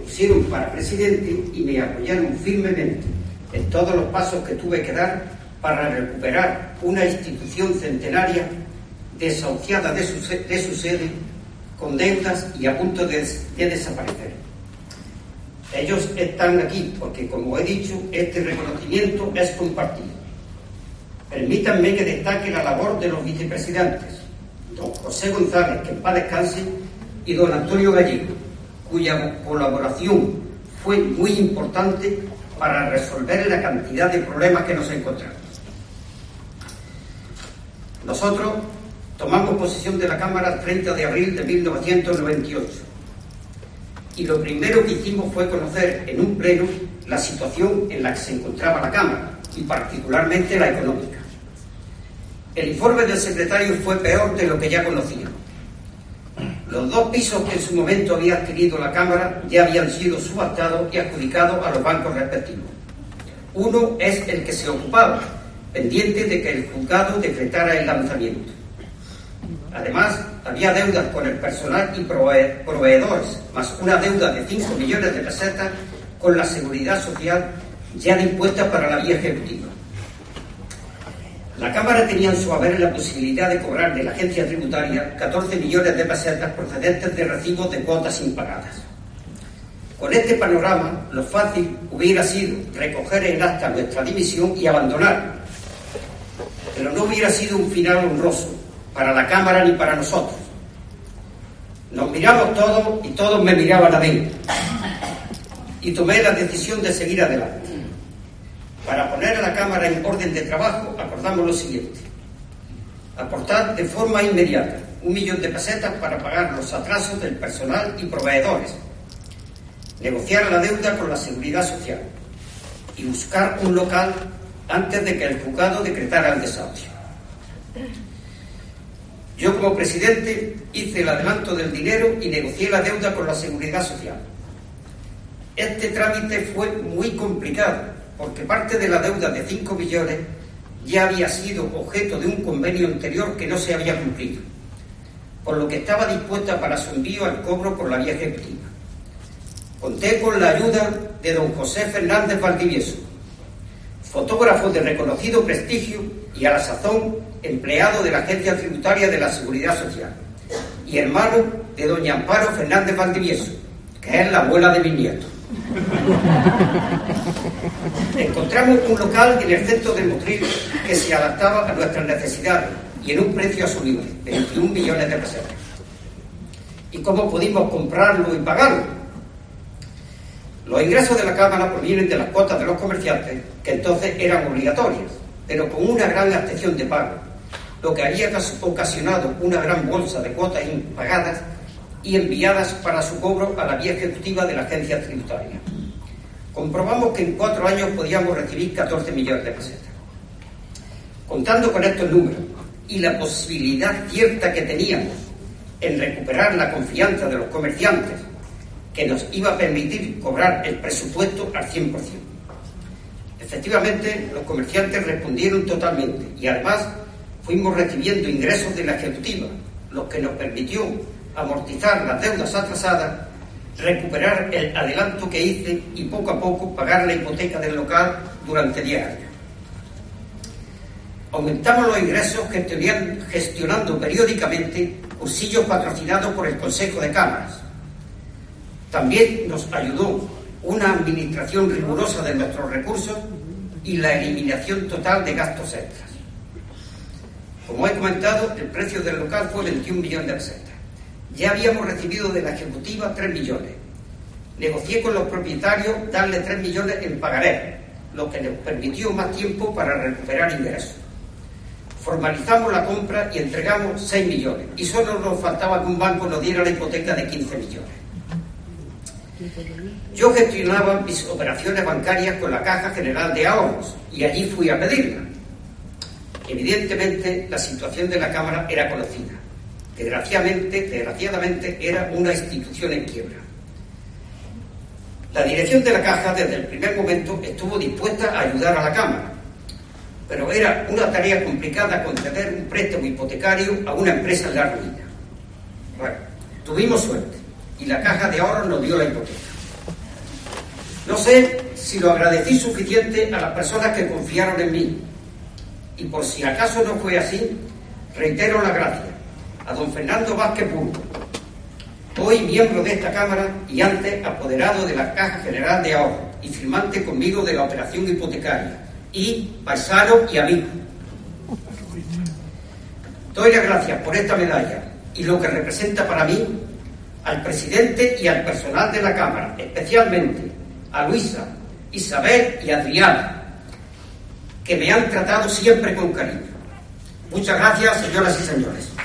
propusieron para presidente y me apoyaron firmemente en todos los pasos que tuve que dar para recuperar una institución centenaria desahuciada de su sede, con deudas y a punto de desaparecer. Ellos están aquí porque, como he dicho, este reconocimiento es compartido. Permítanme que destaque la labor de los vicepresidentes, don José González, que en paz descanse, y don Antonio Gallego, cuya colaboración fue muy importante para resolver la cantidad de problemas que nos encontramos. Nosotros tomamos posesión de la Cámara el 30 de abril de 1998 y lo primero que hicimos fue conocer en un pleno la situación en la que se encontraba la Cámara y particularmente la económica. El informe del secretario fue peor de lo que ya conocíamos. Los 2 pisos que en su momento había adquirido la Cámara ya habían sido subastados y adjudicados a los bancos respectivos. Uno es el que se ocupaba, pendiente de que el juzgado decretara el lanzamiento. Además, había deudas con el personal y proveedores, más una deuda de 5 millones de pesetas con la Seguridad Social ya dispuesta para la vía ejecutiva. La Cámara tenía en su haber la posibilidad de cobrar de la agencia tributaria 14 millones de pesetas procedentes de recibos de cuotas impagadas. Con este panorama, lo fácil hubiera sido recoger en acta nuestra dimisión y abandonar, pero no hubiera sido un final honroso para la Cámara ni para nosotros. Nos miramos todos y todos me miraban a mí, y tomé la decisión de seguir adelante. Para poner a la Cámara en orden de trabajo, acordamos lo siguiente: aportar de forma inmediata 1 millón de pesetas para pagar los atrasos del personal y proveedores, negociar la deuda con la Seguridad Social y buscar un local antes de que el juzgado decretara el desahucio. Yo, como presidente, hice el adelanto del dinero y negocié la deuda con la Seguridad Social. Este trámite fue muy complicado, porque parte de la deuda de 5 millones ya había sido objeto de un convenio anterior que no se había cumplido, por lo que estaba dispuesta para su envío al cobro por la vía ejecutiva. Conté con la ayuda de don José Fernández Valdivieso, fotógrafo de reconocido prestigio y a la sazón empleado de la Agencia Tributaria de la Seguridad Social, y hermano de doña Amparo Fernández Valdivieso, que es la abuela de mi nieto. Encontramos un local en el centro de Motril que se adaptaba a nuestras necesidades y en un precio asumible, 21 millones de pesetas. ¿Y cómo pudimos comprarlo y pagarlo? Los ingresos de la Cámara provienen de las cuotas de los comerciantes, que entonces eran obligatorias, pero con una gran abstención de pago, lo que había ocasionado una gran bolsa de cuotas impagadas y enviadas para su cobro a la vía ejecutiva de la agencia tributaria. Comprobamos que en 4 años podíamos recibir 14 millones de pesetas. Contando con estos números y la posibilidad cierta que teníamos en recuperar la confianza de los comerciantes, que nos iba a permitir cobrar el presupuesto al 100%. Efectivamente, los comerciantes respondieron totalmente y además fuimos recibiendo ingresos de la ejecutiva, lo que nos permitió amortizar las deudas atrasadas, recuperar el adelanto que hice y poco a poco pagar la hipoteca del local durante 10 años. Aumentamos los ingresos gestionando periódicamente cursillos patrocinados por el Consejo de Cámaras. También nos ayudó una administración rigurosa de nuestros recursos y la eliminación total de gastos extras. Como he comentado, el precio del local fue 21 millones de pesetas. Ya habíamos recibido de la ejecutiva 3 millones. Negocié con los propietarios darle 3 millones en pagaré, lo que nos permitió más tiempo para recuperar ingresos. Formalizamos la compra y entregamos 6 millones. Y solo nos faltaba que un banco nos diera la hipoteca de 15 millones. Yo gestionaba mis operaciones bancarias con la Caja General de Ahorros y allí fui a pedirla. Evidentemente, la situación de la Cámara era conocida. Desgraciadamente, era una institución en quiebra. La dirección de la Caja, desde el primer momento, estuvo dispuesta a ayudar a la Cámara, pero era una tarea complicada conceder un préstamo hipotecario a una empresa en la ruina. Bueno, tuvimos suerte y la Caja de Ahorros nos dio la hipoteca. No sé si lo agradecí suficiente a las personas que confiaron en mí. Y por si acaso no fue así, reitero la gracia a don Fernando Vázquez Burgos, hoy miembro de esta Cámara y antes apoderado de la Caja General de Ahorros y firmante conmigo de la operación hipotecaria, y paisano y amigo. Doy las gracias por esta medalla y lo que representa para mí al presidente y al personal de la Cámara, especialmente a Luisa, Isabel y Adriana, que me han tratado siempre con cariño. Muchas gracias, señoras y señores.